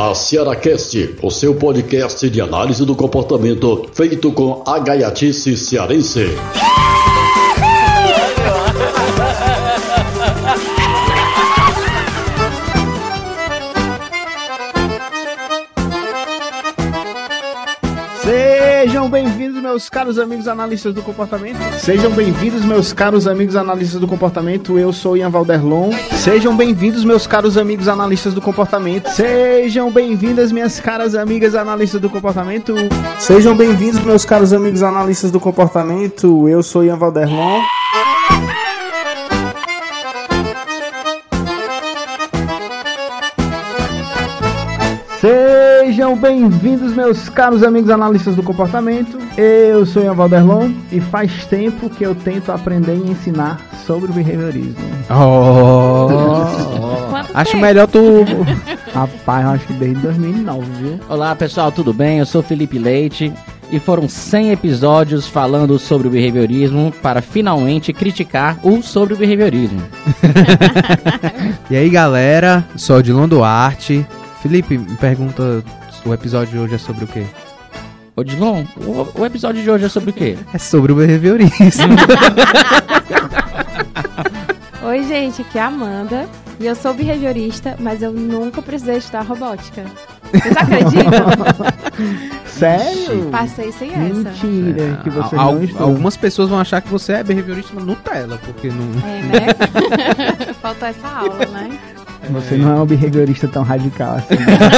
A Cearacast, o seu podcast de análise do comportamento feito com a gaiatice cearense. Sejam bem-vindos, meus caros amigos analistas do comportamento. Sejam bem-vindos, meus caros amigos analistas do comportamento. Eu sou Ian Valderlon. Sejam bem-vindos, meus caros amigos analistas do comportamento. Sejam bem-vindas, minhas caras amigas analistas do comportamento. Sejam bem-vindos, meus caros amigos analistas do comportamento. Eu sou Ian Valderlon. Sejam bem-vindos, meus caros amigos analistas do comportamento. Eu sou Ian Valderlon e faz tempo que eu tento aprender e ensinar sobre o behaviorismo. Acho tempo? Melhor tu... Rapaz, eu acho que desde 2009, viu? Olá, pessoal, tudo bem? Eu sou Felipe Leite e foram 100 episódios falando sobre o behaviorismo para finalmente criticar o sobre o behaviorismo. E aí, galera, sou Odilon Duarte. Felipe, me pergunta, o episódio de hoje é sobre o quê? Odilon, o episódio de hoje é sobre o quê? É sobre o behaviorismo. Oi, gente, aqui é a Amanda e eu sou behaviorista, mas eu nunca precisei estudar robótica. Vocês acreditam? Sério? Passei sem essa. Mentira, que você não estudou. Algumas pessoas vão achar que você é behaviorista Nutella, porque não... É, né? Faltou essa aula, né? Você não é um behaviorista tão radical assim.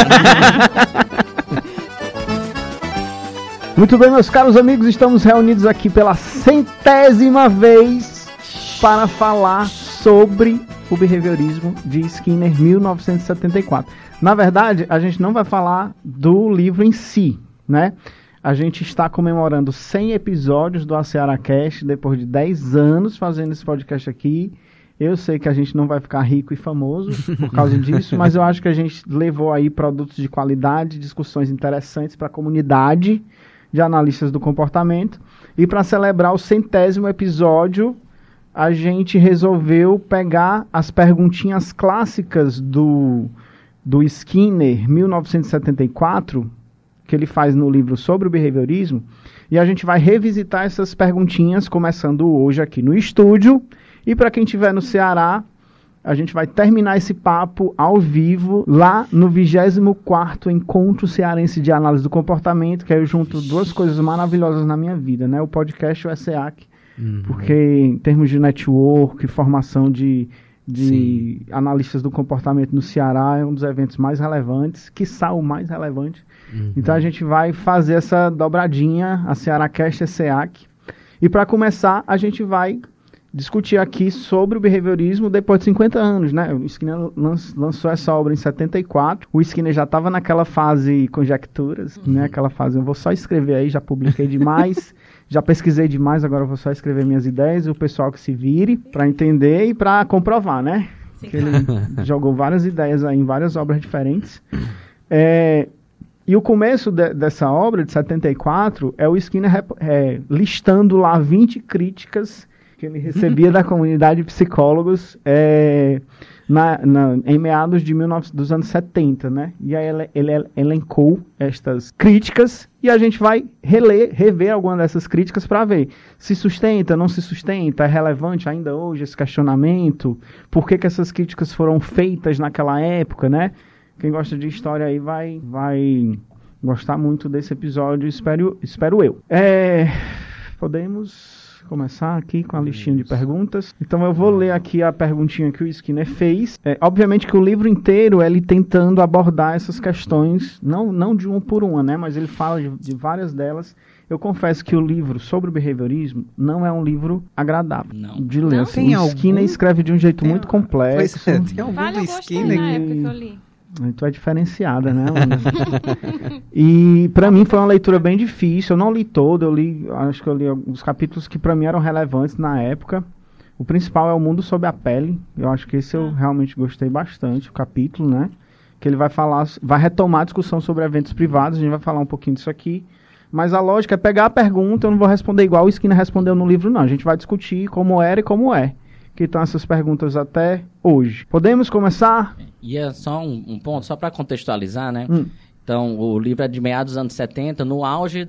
Muito bem, meus caros amigos, estamos reunidos aqui pela 100ª vez para falar sobre o behaviorismo de Skinner, 1974. Na verdade, a gente não vai falar do livro em si, né? A gente está comemorando 100 episódios do Cearacast, depois de 10 anos fazendo esse podcast aqui. Eu sei que a gente não vai ficar rico e famoso por causa disso, mas eu acho que a gente levou aí produtos de qualidade, discussões interessantes para a comunidade de analistas do comportamento. E para celebrar o 100º episódio, a gente resolveu pegar as perguntinhas clássicas do Skinner, 1974, que ele faz no livro sobre o behaviorismo, e a gente vai revisitar essas perguntinhas, começando hoje aqui no estúdio. E para quem estiver no Ceará, a gente vai terminar esse papo ao vivo lá no 24º Encontro Cearense de Análise do Comportamento, que aí eu junto duas coisas maravilhosas na minha vida, né? O podcast e o ESEAC, porque em termos de network, formação de analistas do comportamento no Ceará, é um dos eventos mais relevantes, quiçá o mais relevante. Então a gente vai fazer essa dobradinha, a Cearacast e a ESEAC. E para começar, a gente vai discutir aqui sobre o behaviorismo depois de 50 anos, né? O Skinner lançou essa obra em 74. O Skinner já estava naquela fase conjecturas, né? Aquela fase, eu vou só escrever aí, já publiquei demais, já pesquisei demais, agora eu vou só escrever minhas ideias e o pessoal que se vire para entender e para comprovar, né? Sim. Que ele jogou várias ideias aí em várias obras diferentes. E o começo dessa obra, de 74, é o Skinner listando lá 20 críticas que ele recebia da comunidade de psicólogos em meados dos anos 70, né? E aí ele elencou estas críticas e a gente vai rever algumas dessas críticas para ver se sustenta, não se sustenta, é relevante ainda hoje esse questionamento, por que essas críticas foram feitas naquela época, né? Quem gosta de história aí vai gostar muito desse episódio, espero eu. Podemos começar aqui com a listinha de perguntas. Então eu vou ler aqui a perguntinha que o Skinner fez. Obviamente que o livro inteiro é ele tentando abordar essas questões, não de uma por uma, né? Mas ele fala de várias delas. Eu confesso que o livro sobre o behaviorismo não é um livro agradável de ler. Assim, o Skinner escreve de um jeito muito complexo. Tem algum do Skinner na época que eu li. Tu é diferenciada, né? E pra mim foi uma leitura bem difícil. Eu não li todo, acho que eu li os capítulos que pra mim eram relevantes na época. O principal é O Mundo Sob a Pele. Eu acho que esse eu realmente gostei bastante, o capítulo, né? Que ele vai retomar a discussão sobre eventos privados. A gente vai falar um pouquinho disso aqui. Mas a lógica é pegar a pergunta, eu não vou responder igual o Skinner respondeu no livro, não. A gente vai discutir como era e como é. que estão essas perguntas até hoje. Podemos começar? E é só um ponto, só para contextualizar, né? Então, o livro é de meados dos anos 70, no auge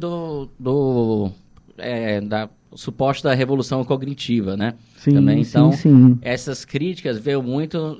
da suposta revolução cognitiva, né? Sim, também. Então, sim. essas críticas veio muito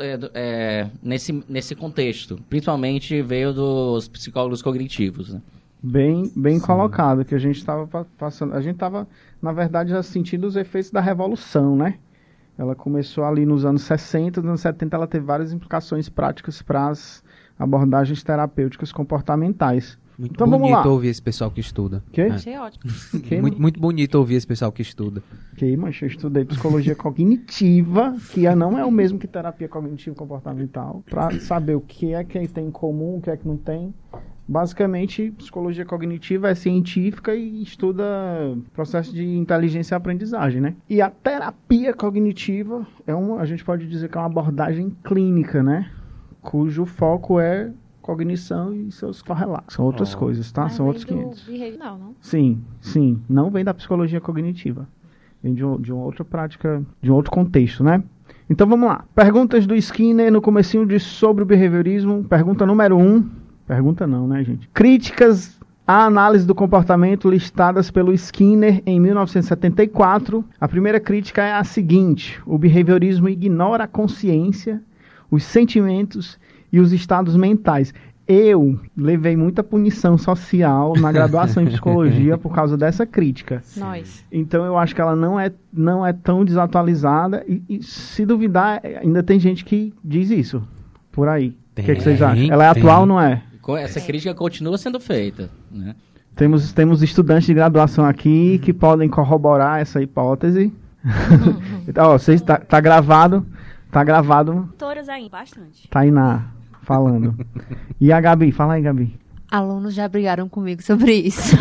nesse contexto. Principalmente veio dos psicólogos cognitivos, né? Bem colocado, que a gente estava passando. A gente estava, na verdade, já sentindo os efeitos da revolução, né? Ela começou ali nos anos 60, nos anos 70 ela teve várias implicações práticas para as abordagens terapêuticas comportamentais. Muito então, vamos bonito lá. ouvir esse pessoal que estuda. Que? Achei ótimo. Muito bonito ouvir esse pessoal que estuda. Mas eu estudei psicologia cognitiva, que não é o mesmo que terapia cognitivo comportamental, para saber o que é que tem em comum, o que é que não tem. Basicamente, psicologia cognitiva é científica e estuda processo de inteligência e aprendizagem, né? E a terapia cognitiva a gente pode dizer que é uma abordagem clínica, né? Cujo foco é cognição e seus correlatos. São outras coisas, tá? São outros 500. Não? Sim. Não vem da psicologia cognitiva. Vem de uma outra prática, de um outro contexto, né? Então vamos lá. Perguntas do Skinner no comecinho sobre o behaviorismo. Pergunta número 1. Pergunta não, né, gente? Críticas à análise do comportamento listadas pelo Skinner em 1974. A primeira crítica é a seguinte: o behaviorismo ignora a consciência, os sentimentos e os estados mentais. Eu levei muita punição social na graduação em psicologia por causa dessa crítica. Nós. Então eu acho que ela não é tão desatualizada e se duvidar, ainda tem gente que diz isso por aí. O que vocês acham? Ela é atual ou não é? Essa crítica continua sendo feita, né? Temos estudantes de graduação aqui que podem corroborar essa hipótese. Então, vocês tá gravado. Todas aí, bastante. Tainá falando. E a Gabi? Fala aí, Gabi. Alunos já brigaram comigo sobre isso.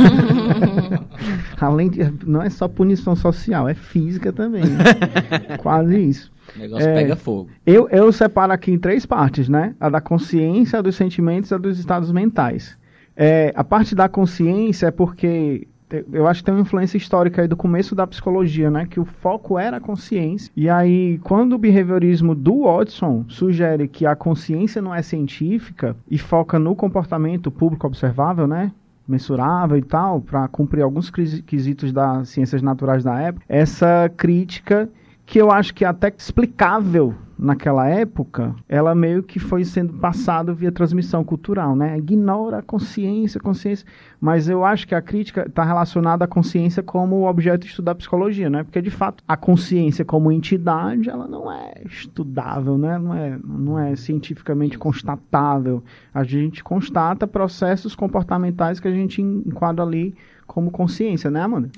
Além de, não é só punição social, é física também. Né? Quase isso. O negócio pega fogo. Eu separo aqui em 3 partes, né? A da consciência, a dos sentimentos e a dos estados mentais. A parte da consciência é porque eu acho que tem uma influência histórica aí do começo da psicologia, né? Que o foco era a consciência. E aí, quando o behaviorismo do Watson sugere que a consciência não é científica e foca no comportamento público observável, né? Mensurável e tal, para cumprir alguns quesitos das ciências naturais da época, essa crítica, que eu acho que é até explicável naquela época, ela meio que foi sendo passada via transmissão cultural, né? Ignora a consciência, mas eu acho que a crítica está relacionada à consciência como objeto de estudar psicologia, né? Porque, de fato, a consciência como entidade, ela não é estudável, né? Não é cientificamente constatável. A gente constata processos comportamentais que a gente enquadra ali como consciência, né, Amanda?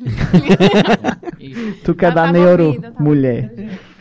Tu quer dar neuro, mulher.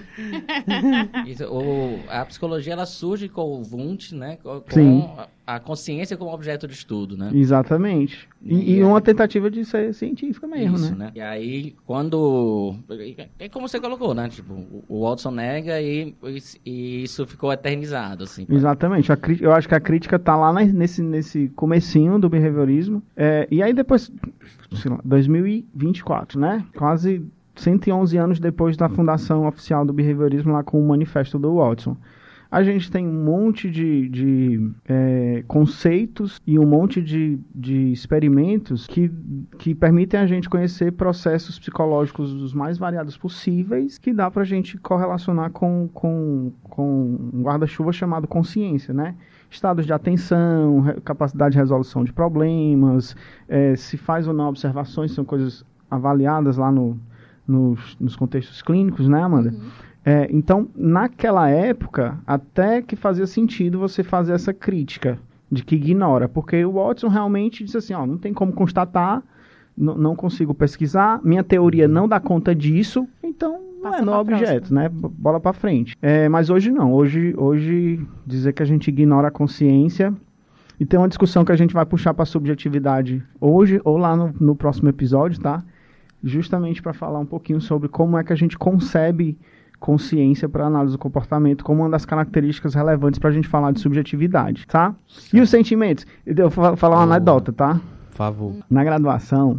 A psicologia, ela surge com o Wundt, né? Com a consciência como objeto de estudo, né? Exatamente. E uma tentativa de ser científica mesmo, isso, né? E aí, quando... É como você colocou, né? Tipo, o Watson nega e isso ficou eternizado, assim. Exatamente. Eu acho que a crítica tá lá nesse comecinho do behaviorismo. E aí depois, sei lá, 2024, né? Quase 111 anos depois da fundação oficial do behaviorismo, lá com o manifesto do Watson. A gente tem um monte de conceitos e um monte de experimentos que permitem a gente conhecer processos psicológicos dos mais variados possíveis, que dá pra gente correlacionar com um guarda-chuva chamado consciência, né? Estados de atenção, capacidade de resolução de problemas, se faz ou não observações, são coisas avaliadas lá nos contextos clínicos, né, Amanda? Então, naquela época, até que fazia sentido você fazer essa crítica de que ignora, porque o Watson realmente disse assim, não tem como constatar, não consigo pesquisar, minha teoria não dá conta disso, então não é no objeto, né? Bola pra frente. Mas hoje não, hoje dizer que a gente ignora a consciência, e tem uma discussão que a gente vai puxar pra subjetividade hoje, ou lá no próximo episódio, tá? Justamente para falar um pouquinho sobre como é que a gente concebe consciência para análise do comportamento como uma das características relevantes para a gente falar de subjetividade, tá? E os sentimentos? Eu vou falar uma anedota, tá? Por favor. Na graduação,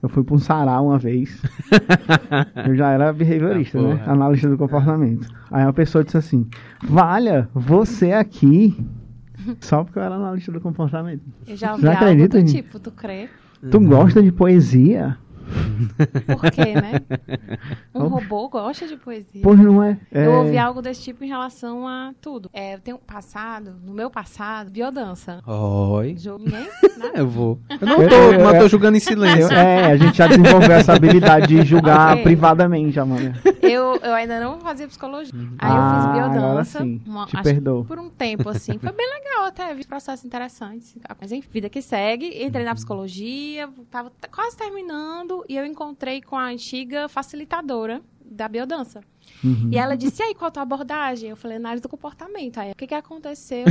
Eu fui pra um sarau uma vez. Eu já era behaviorista, né? Analista do comportamento. Aí uma pessoa disse assim, Valha, você aqui... Só porque eu era analista do comportamento. Eu já ouvi algo do tipo, tu crê? Tu gosta de poesia? Por quê, né? Um robô gosta de poesia. Pois não é? Eu ouvi algo desse tipo em relação a tudo. Eu tenho no meu passado, biodança. Oi. Ninguém? Eu vou. Eu não tô julgando em silêncio. A gente já desenvolveu essa habilidade de julgar privadamente, Amanda. Eu ainda não fazia psicologia. Aí eu fiz biodança. Sim. Te perdoo. Por um tempo, assim. Foi bem legal até, vi processos interessantes. Mas enfim, vida que segue. Entrei na psicologia, tava quase terminando. E eu encontrei com a antiga facilitadora da biodança. Uhum. E ela disse, e aí, qual a tua abordagem? Eu falei, análise do comportamento. Aí, o que aconteceu?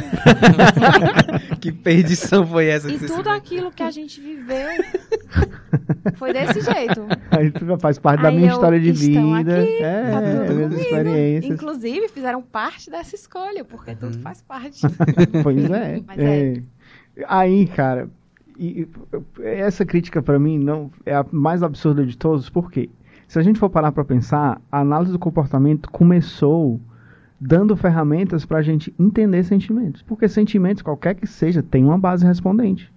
Que perdição foi essa? E tudo aquilo que a gente viveu foi desse jeito. Aí tu faz parte da minha história de vida. Aqui, tá tudo minhas comigo. experiências. Inclusive, fizeram parte dessa escolha, porque tudo faz parte. Pois é. Mas Aí, cara... E essa crítica para mim não é a mais absurda de todos, porque se a gente for parar para pensar, a análise do comportamento começou dando ferramentas para a gente entender sentimentos, porque sentimentos, qualquer que seja, tem uma base respondente,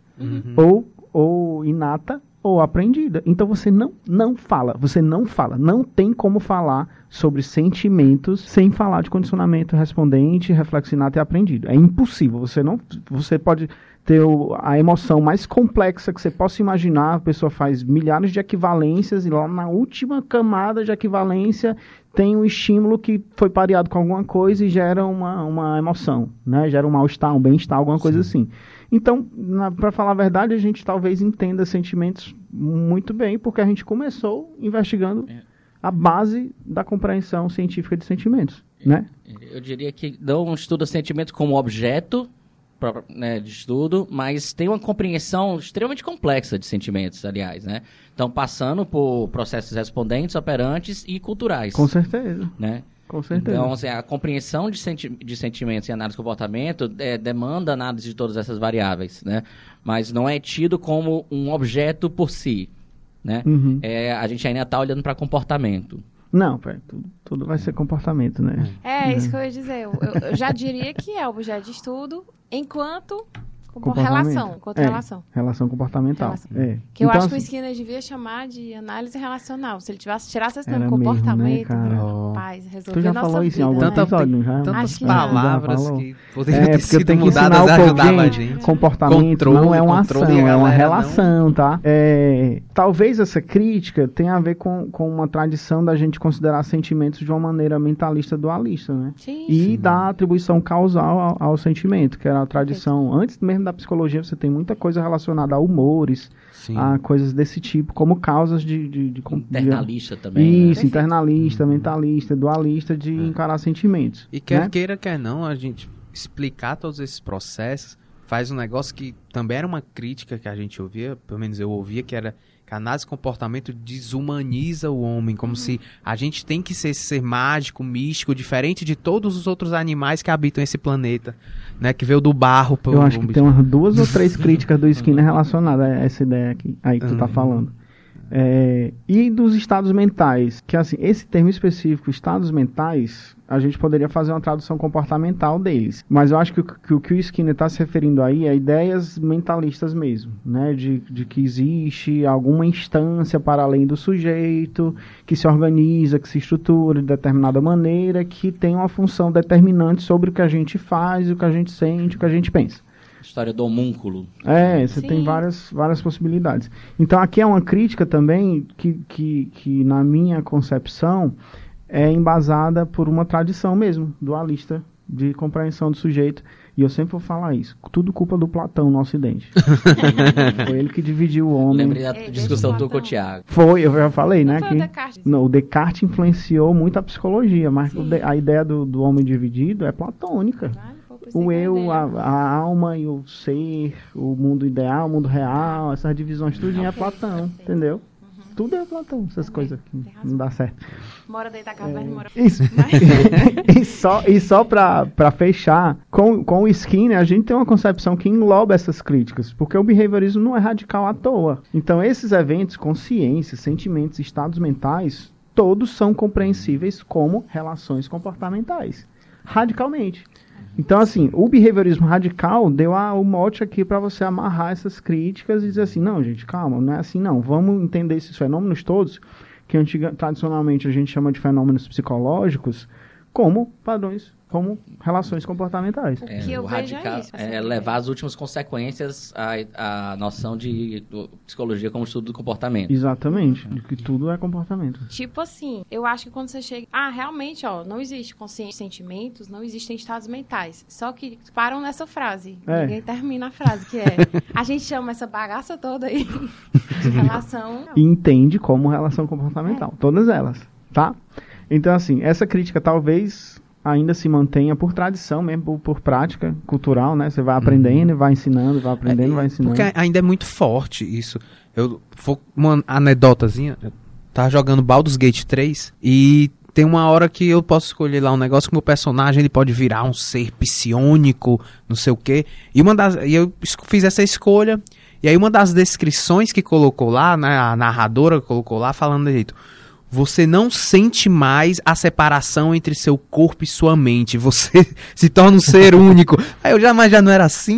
ou inata ou aprendida. Então você não fala, não tem como falar sobre sentimentos sem falar de condicionamento respondente, reflexo inato e aprendido. É impossível. Você pode ter a emoção mais complexa que você possa imaginar, a pessoa faz milhares de equivalências e lá na última camada de equivalência tem um estímulo que foi pareado com alguma coisa e gera uma emoção, né? Gera um mal-estar, um bem-estar, alguma coisa assim. Então, para falar a verdade, a gente talvez entenda sentimentos muito bem, porque a gente começou investigando a base da compreensão científica de sentimentos, né? Eu diria que não estuda sentimentos como objeto, né, de estudo, mas tem uma compreensão extremamente complexa de sentimentos, aliás, né? Então, passando por processos respondentes, operantes e culturais. Com certeza. Né? Com certeza. Então, assim, a compreensão de sentimentos e análise de comportamento demanda análise de todas essas variáveis, né? Mas não é tido como um objeto por si, né? A gente ainda está olhando para comportamento. Não, tudo vai ser comportamento, né? Isso que eu ia dizer. Eu já diria que é objeto de estudo enquanto relação. Relação comportamental. Que eu então, acho que o Skinner devia chamar de análise relacional. Se ele tirasse esse nome mesmo, comportamento, né, rapaz, resolveu a nossa vida. Tu já falou isso em algum episódio, já? Tantas palavras que poderiam ter porque sido tem que mudadas ensinar ajudava a gente. Comportamento não é uma ação, é uma relação, tá? Talvez essa crítica tenha a ver com uma tradição da gente considerar sentimentos de uma maneira mentalista dualista, né? Sim. E da atribuição causal ao sentimento, que era a tradição, antes mesmo da psicologia, você tem muita coisa relacionada a humores, a coisas desse tipo, como causas de internalista também. Isso, internalista, mentalista, dualista, de encarar sentimentos. E quer queira, quer não, a gente explicar todos esses processos faz um negócio que também era uma crítica que a gente ouvia, pelo menos eu ouvia, que era que a análise de comportamento desumaniza o homem, como se a gente tem que ser esse ser mágico, místico, diferente de todos os outros animais que habitam esse planeta, né? Que veio do barro. Eu acho que tem umas 2 ou 3 críticas do Skinner relacionadas a essa ideia aqui, aí que tu tá falando. E dos estados mentais, que assim, esse termo específico, estados mentais, a gente poderia fazer uma tradução comportamental deles, mas eu acho que o que o Skinner está se referindo aí é ideias mentalistas mesmo, né, de que existe alguma instância para além do sujeito, que se organiza, que se estrutura de determinada maneira, que tem uma função determinante sobre o que a gente faz, o que a gente sente, o que a gente pensa. História do homúnculo. Você tem várias possibilidades. Então aqui é uma crítica também que na minha concepção é embasada por uma tradição mesmo, dualista, de compreensão do sujeito. E eu sempre vou falar isso. Tudo culpa do Platão no Ocidente. Foi ele que dividiu o homem. Lembrei da discussão do Tiago. Eu já falei, né? Foi o Descartes. O Descartes influenciou muito a psicologia, mas a ideia do homem dividido é platônica. O eu, a alma e o ser, o mundo ideal, o mundo real, essas divisões tudo é Platão, entendeu? tudo é Platão, essas coisas que não dá certo. Mora dentro da caverna, mora... Isso. e só pra fechar, com o Skinner, a gente tem uma concepção que engloba essas críticas, porque o behaviorismo não é radical à toa. Então, esses eventos, consciência, sentimentos, estados mentais, todos são compreensíveis como relações comportamentais, radicalmente. Então, assim, o behaviorismo radical deu o mote aqui para você amarrar essas críticas e dizer assim, não, gente, calma, não é assim não, vamos entender esses fenômenos todos, que tradicionalmente a gente chama de fenômenos psicológicos, como padrões, como relações comportamentais. O que eu vejo é isso. É levar as últimas consequências à noção de psicologia como estudo do comportamento. Exatamente, de que tudo é comportamento. Tipo assim, eu acho que quando você chega... realmente, não existe consciência, sentimentos, não existem estados mentais. Só que param nessa frase. Ninguém termina a frase, que é... A gente chama essa bagaça toda aí de relação... E entende como relação comportamental. Todas elas, tá? Então, assim, essa crítica talvez ainda se mantenha por tradição mesmo, por prática cultural, né? Você vai aprendendo, vai ensinando, vai aprendendo, vai ensinando. Porque ainda é muito forte isso. Eu vou uma anedotazinha. Eu tava jogando Baldur's Gate 3 e tem uma hora que eu posso escolher lá um negócio que o meu personagem ele pode virar um ser psiônico, não sei o quê. E eu fiz essa escolha. E aí uma das descrições que colocou lá, né, a narradora colocou lá falando de jeito... Você não sente mais a separação entre seu corpo e sua mente. Você se torna um ser único. Aí mas já não era assim?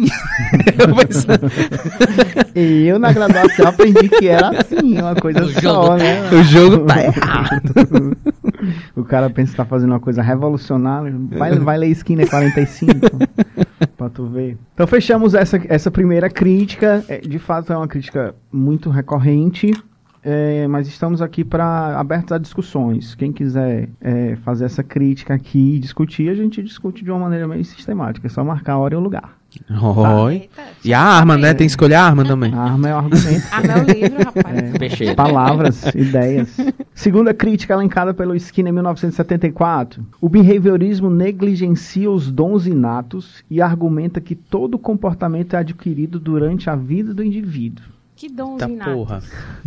Eu na graduação aprendi que era assim, uma coisa só, né? O jogo tá errado. O cara pensa que tá fazendo uma coisa revolucionária. Vai ler Skinner 45 pra tu ver. Então fechamos essa primeira crítica. De fato é uma crítica muito recorrente. Mas estamos aqui abertos a discussões. Quem quiser fazer essa crítica aqui e discutir, a gente discute de uma maneira meio sistemática. É só marcar a hora e o lugar. Oi. E a arma, né? Tem que escolher a arma também. A arma é o argumento. A arma é o livro, rapaz. Palavras, ideias. Segunda crítica elencada pelo Skinner em 1974. O behaviorismo negligencia os dons inatos e argumenta que todo comportamento é adquirido durante a vida do indivíduo. Que dons inatos. Porra.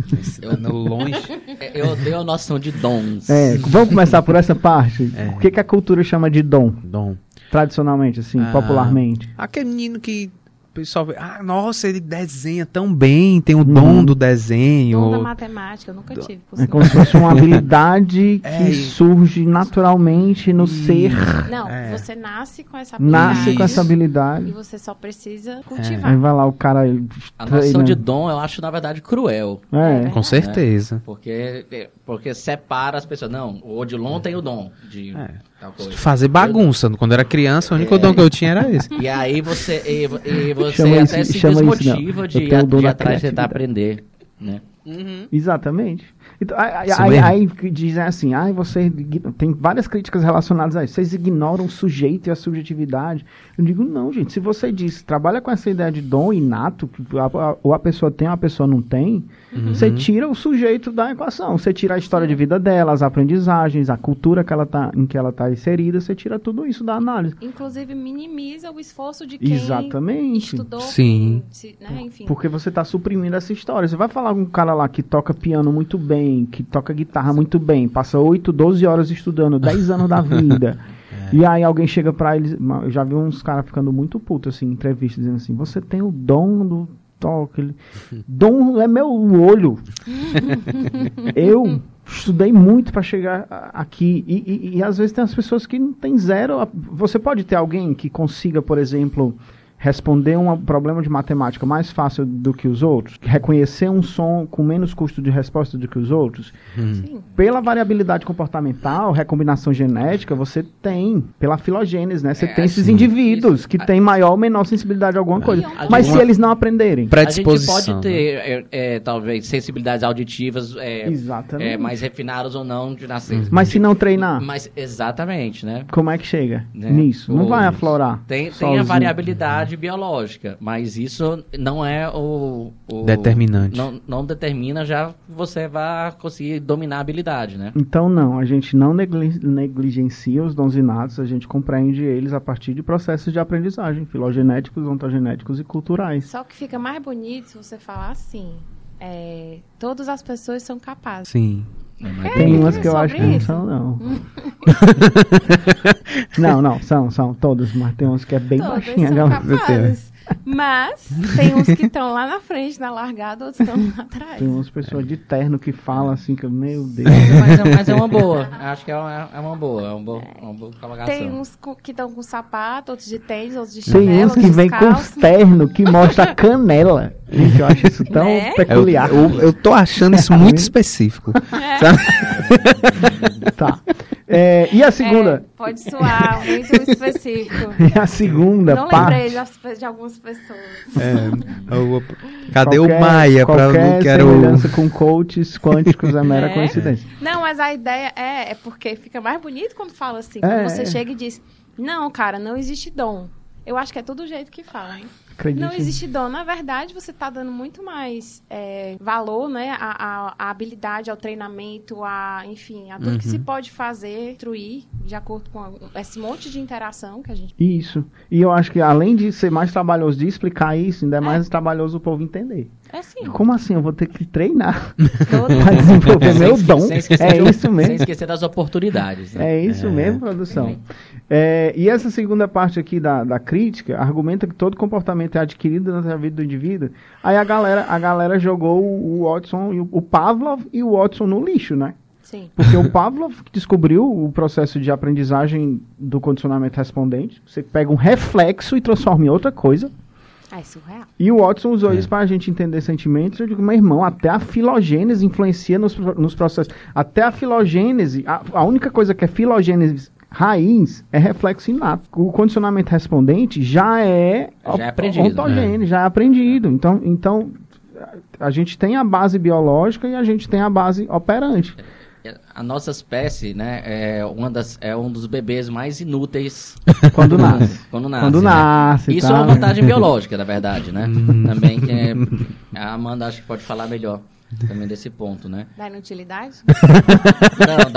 Longe. Eu odeio a noção de dons. Vamos começar por essa parte? O que a cultura chama de dom? Dom. Tradicionalmente, assim, popularmente. Aquele menino que o pessoal vê, nossa, ele desenha tão bem, tem o dom do desenho. Dom da matemática, eu nunca tive. É como se fosse uma habilidade que surge naturalmente no ser. Não, você nasce com essa habilidade. Nasce com essa habilidade. E você só precisa cultivar. Aí vai lá o cara... A noção de dom, eu acho, na verdade, cruel. Com certeza. Porque separa as pessoas. Não, o Odilon tem o dom de... tal coisa. Fazer bagunça. Quando eu era criança, o único dom que eu tinha era esse. E aí você até se desmotiva de ir atrás de tentar aprender, né? Exatamente. Então, aí dizem assim, você tem várias críticas relacionadas a isso, vocês ignoram o sujeito e a subjetividade. Eu digo, não, gente, se você diz, trabalha com essa ideia de dom inato, ou a pessoa tem ou a pessoa não tem, você tira o sujeito da equação, você tira a história de vida dela, as aprendizagens, a cultura em que ela está inserida, você tira tudo isso da análise. Inclusive minimiza o esforço de quem estudou. Sim. Né? Enfim. Porque você está suprimindo essa história. Você vai falar com um cara lá que toca piano muito bem, que toca guitarra muito bem, passa 8, 12 horas estudando, 10 anos da vida. E aí alguém chega pra ele, eu já vi uns caras ficando muito putos, assim, em entrevista, dizendo assim, você tem o dom do toque. Dom é meu olho. Eu estudei muito pra chegar aqui. E às vezes tem as pessoas que não tem zero. Você pode ter alguém que consiga, por exemplo... responder um problema de matemática mais fácil do que os outros, reconhecer um som com menos custo de resposta do que os outros. Pela variabilidade comportamental, recombinação genética, você tem, pela filogênese, né? Você tem esses indivíduos que têm maior ou menor sensibilidade a alguma coisa. Mas se eles não aprenderem... A gente pode ter, talvez, sensibilidades auditivas mais refinadas ou não de nascer. Mas se não treinar... Exatamente, né? Como é que chega nisso? Não vai aflorar. Tem a variabilidade biológica, mas isso não é o determinante. Não determina já você vai conseguir dominar a habilidade, né? Então não, a gente não negligencia os dons inatos, a gente compreende eles a partir de processos de aprendizagem, filogenéticos, ontogenéticos e culturais. Só que fica mais bonito se você falar assim, todas as pessoas são capazes. Sim. Tem umas que eu acho que não isso. são, não. Não, são todas, mas tem umas que é bem Todas baixinha. são galera. capazes. Mas tem uns que estão lá na frente, na largada, outros estão lá atrás. Tem umas pessoas de terno que falam assim, que meu Deus. Mas é uma boa. Acho que é uma boa. É uma boa colocação. Tem uns que estão com sapato, outros de tênis, outros de Tem chinelo, uns que outros vem com descalço. terno que mostra a canela. Gente, eu acho isso tão Né? peculiar. Eu tô achando isso muito específico. Tá. E a segunda? Pode soar muito específico. E a segunda Não parte? lembrei de algumas pessoas. Cadê o Maia pra qualquer eu quero semelhança com coaches quânticos é mera coincidência. Não, mas a ideia é porque fica mais bonito quando fala assim. É, Quando você chega e diz, não, cara, não existe dom. Eu acho que é todo jeito que fala, hein? Acredite. Não existe dom. Na verdade, você está dando muito mais valor, né? A habilidade, ao treinamento, enfim, a tudo que se pode fazer, instruir, de acordo com esse monte de interação que a gente... Isso. E eu acho que além de ser mais trabalhoso de explicar isso, ainda é mais trabalhoso o povo entender. É sim. Como assim? Eu vou ter que treinar Todo para desenvolver meu dom? Sem esquecer É isso mesmo? Sem esquecer das oportunidades. Né? É isso mesmo, produção. E essa segunda parte aqui da crítica argumenta que todo comportamento é adquirido na vida do indivíduo. Aí a galera jogou o Watson, o Pavlov e o Watson no lixo, né? Sim. Porque o Pavlov descobriu o processo de aprendizagem do condicionamento respondente. Você pega um reflexo e transforma em outra coisa. É surreal. E o Watson usou isso para a gente entender sentimentos. Eu digo, meu irmão, até a filogênese influencia nos processos. Até a filogênese, a única coisa que é filogênese raiz é reflexo inato. O condicionamento respondente já é aprendido. Ontogênese, já é aprendido. Então, a gente tem a base biológica e a gente tem a base operante. A nossa espécie, né, é um dos bebês mais inúteis Quando nasce. Quando nasce. Quando né? nasce, Isso tá? é uma vantagem biológica, na verdade, né? Também que a Amanda acho que pode falar melhor também desse ponto, né? Da inutilidade? Não,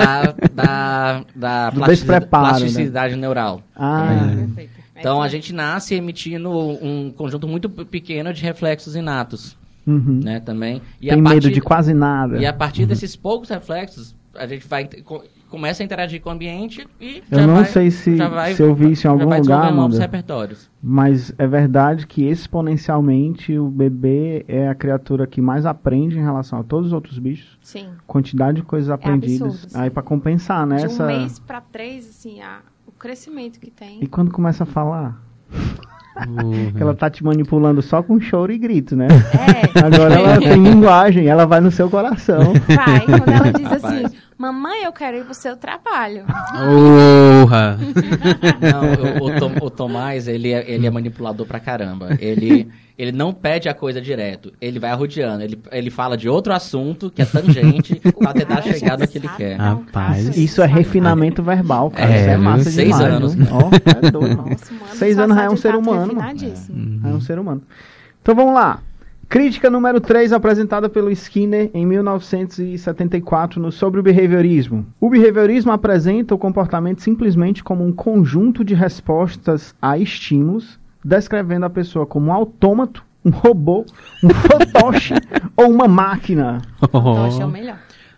da Do despreparo, plasticidade neural. Perfeito. Então a gente nasce emitindo um conjunto muito pequeno de reflexos inatos, Uhum. né? Também. E Tem medo de quase nada. E a partir desses poucos reflexos, a gente começa a interagir com o ambiente e Eu não sei se eu vi isso em algum lugar, novos Amanda, repertórios. mas é verdade que exponencialmente o bebê é a criatura que mais aprende em relação a todos os outros bichos. Sim. Quantidade de coisas aprendidas. absurdo, sim. Aí para compensar, né? De um mês para 3, assim, o crescimento que tem. E quando começa a falar? Que ela tá te manipulando só com choro e grito, né? Agora ela tem linguagem, ela vai no seu coração. Vai, quando ela diz assim, mamãe, eu quero ir pro seu trabalho. Porra! Não, o Tomás, ele é manipulador pra caramba. Ele não pede a coisa direto, ele vai arrodeando. Ele fala de outro assunto, que é tangente, pra tentar chegar no que ele quer. Rapaz. Isso é refinamento verbal, cara. É, Isso é massa 6 demais. anos. Viu? Ó, é doido. Nossa, mano, 6 anos já é um ser tá humano. refinadíssimo. É um ser humano. Então vamos lá. Crítica número 3, apresentada pelo Skinner em 1974 sobre o behaviorismo. O behaviorismo apresenta o comportamento simplesmente como um conjunto de respostas a estímulos, descrevendo a pessoa como um autômato, um robô, um fantoche ou uma máquina. Fantoche é o melhor.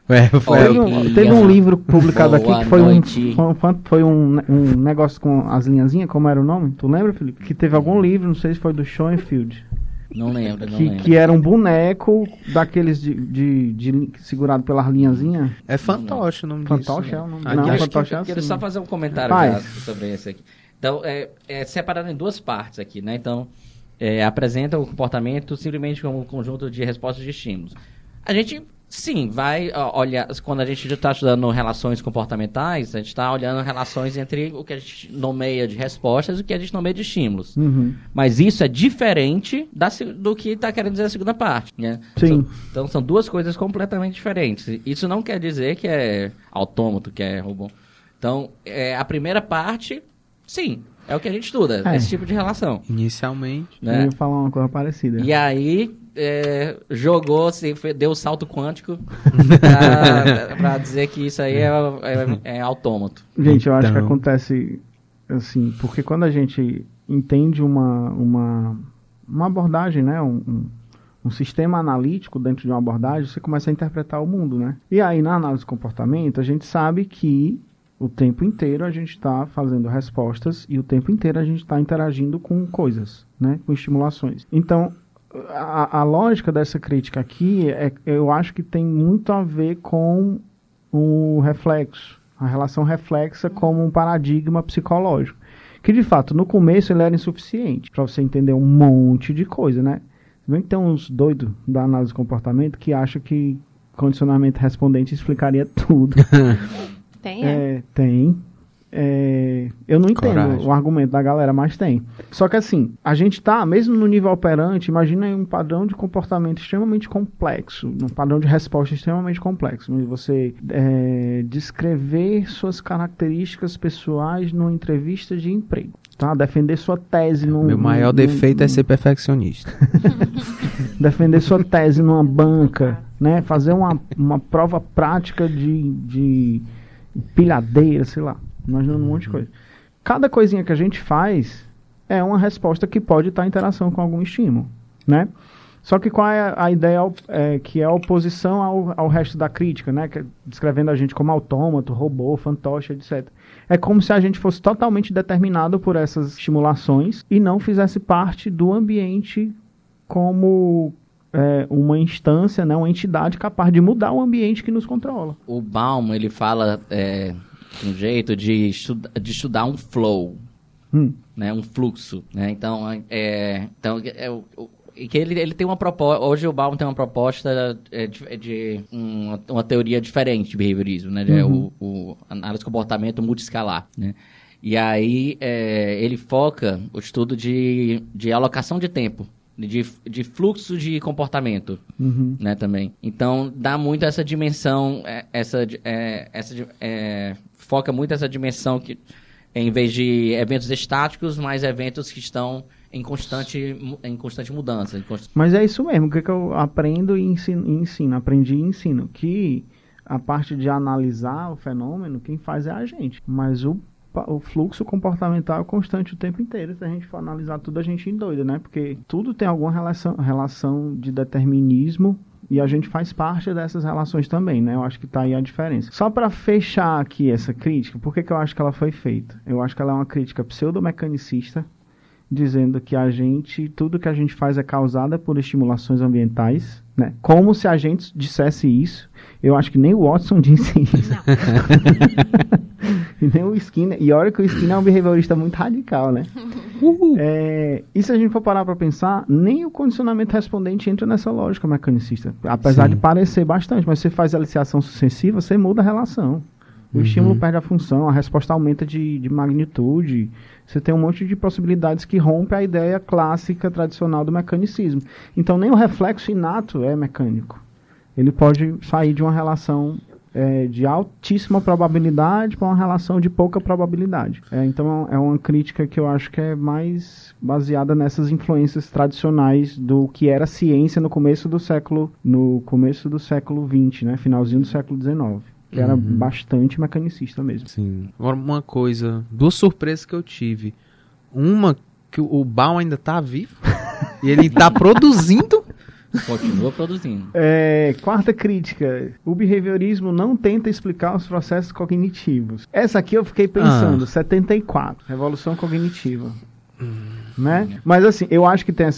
Teve um livro publicado Boa aqui que noite. foi um negócio com as linhazinhas, como era o nome? Tu lembra, Felipe? Que teve algum livro, não sei se foi do Schoenfield, Não lembro. que era um boneco daqueles segurado pelas linhazinhas. É fantoche o nome Fantoche disso. é o nome? Aqui Não, acho fantoche é Quero assim. só fazer um comentário já sobre esse aqui. Então, é separado em duas partes aqui, né? Então, apresenta o comportamento simplesmente como um conjunto de respostas de estímulos. A gente, sim, vai olhar... Quando a gente está estudando relações comportamentais, a gente está olhando relações entre o que a gente nomeia de respostas e o que a gente nomeia de estímulos. Uhum. Mas isso é diferente do que está querendo dizer a segunda parte, né? Sim. Então, são duas coisas completamente diferentes. Isso não quer dizer que é autômato, que é robô. Então, a primeira parte, sim, é o que a gente estuda, esse tipo de relação. Inicialmente. Eu Né? ia falar uma coisa parecida. E aí, jogou, assim, deu o salto quântico pra dizer que isso aí é autômato. Gente, eu acho que Então. acontece assim, porque quando a gente entende uma abordagem, né, um um sistema analítico dentro de uma abordagem, você começa a interpretar o mundo, né? E aí, na análise do comportamento, a gente sabe que o tempo inteiro a gente está fazendo respostas e o tempo inteiro a gente está interagindo com coisas, né? Com estimulações. Então, a lógica dessa crítica aqui, eu acho que tem muito a ver com o reflexo, a relação reflexa como um paradigma psicológico. Que, de fato, no começo ele era insuficiente para você entender um monte de coisa, né? Bem que tem uns doidos da análise do comportamento que acham que condicionamento respondente explicaria tudo. Tem, Tem. Eu não entendo Coragem. o argumento da galera, mas tem. Só que assim, a gente tá, mesmo no nível operante, imagina aí um padrão de comportamento extremamente complexo, um padrão de resposta extremamente complexo. Você descrever suas características pessoais numa entrevista de emprego. Tá? Defender sua tese Meu maior defeito é ser perfeccionista. defender sua tese numa banca, né? Fazer uma prova prática de pilhadeira, sei lá, imaginando um monte de coisa. Cada coisinha que a gente faz é uma resposta que pode estar em interação com algum estímulo, né? Só que qual é a ideia que é a oposição ao resto da crítica, né? Que é descrevendo a gente como autômato, robô, fantoche, etc. É como se a gente fosse totalmente determinado por essas estimulações e não fizesse parte do ambiente como uma instância, né? Uma entidade capaz de mudar o ambiente que nos controla. O Baum, ele fala de um jeito de estudar um flow, né? Um fluxo, né? Então, que ele tem uma proposta. Hoje o Baum tem uma proposta de uma teoria diferente de behaviorismo, né? O análise de comportamento multiescalar, né? E aí ele foca o estudo de alocação de tempo, de fluxo de comportamento, né? Também. Então dá muito essa dimensão, foca muito essa dimensão que, em vez de eventos estáticos, mas eventos que estão em constante mudança. Mas é isso mesmo, o que eu aprendo e ensino, aprendi e ensino, que a parte de analisar o fenômeno, quem faz é a gente, mas o fluxo comportamental é constante o tempo inteiro. Se a gente for analisar tudo, a gente endoida, né? Porque tudo tem alguma relação de determinismo e a gente faz parte dessas relações também, né? Eu acho que tá aí a diferença. Só para fechar aqui essa crítica, por que eu acho que ela foi feita? Eu acho que ela é uma crítica pseudomecanicista, dizendo que tudo que a gente faz é causada por estimulações ambientais, né? Como se a gente dissesse isso. Eu acho que nem o Watson disse isso. E nem o Skinner. E olha que o Skinner é um behaviorista muito radical, né? E se a gente for parar para pensar, nem o condicionamento respondente entra nessa lógica mecanicista. Apesar de parecer bastante, mas você faz aliciação sucessiva, você muda a relação. O estímulo perde a função, a resposta aumenta de magnitude. Você tem um monte de possibilidades que rompe a ideia clássica, tradicional do mecanicismo. Então, nem o reflexo inato é mecânico. Ele pode sair de uma relação de altíssima probabilidade para uma relação de pouca probabilidade. Então, é uma crítica que eu acho que é mais baseada nessas influências tradicionais do que era ciência no começo do século XX, né? Finalzinho do século XIX. Que era bastante mecanicista mesmo. Sim. Agora, duas surpresas que eu tive. Uma, que o Baum ainda tá vivo. E ele tá produzindo. Continua produzindo. Quarta crítica. O behaviorismo não tenta explicar os processos cognitivos. Essa aqui eu fiquei pensando. 74. Revolução cognitiva. Né? Mas assim, eu acho que tem